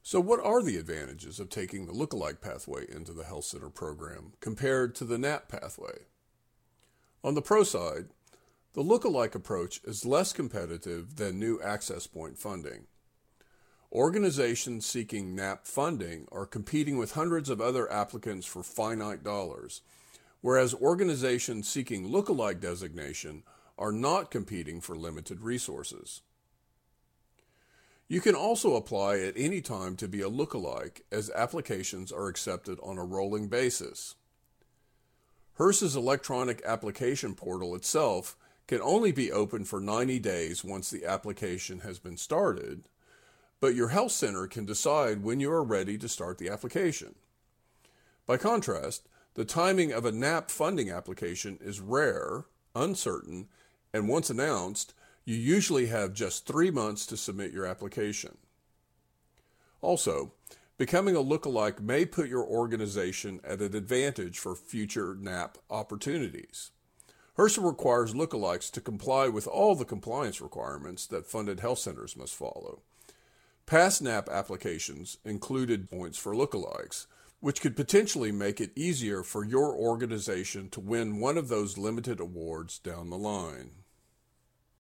So what are the advantages of taking the lookalike pathway into the health center program compared to the NAP pathway? On the pro side, the lookalike approach is less competitive than new access point funding. Organizations seeking NAP funding are competing with hundreds of other applicants for finite dollars, whereas organizations seeking lookalike designation are not competing for limited resources. You can also apply at any time to be a lookalike, as applications are accepted on a rolling basis. HRSA's electronic application portal itself can only be open for 90 days once the application has been started, but your health center can decide when you are ready to start the application. By contrast, the timing of a NAP funding application is rare, uncertain, and once announced, you usually have just 3 months to submit your application. Also, becoming a lookalike may put your organization at an advantage for future NAP opportunities. HRSA requires lookalikes to comply with all the compliance requirements that funded health centers must follow. Past NAP applications included points for lookalikes, which could potentially make it easier for your organization to win one of those limited awards down the line.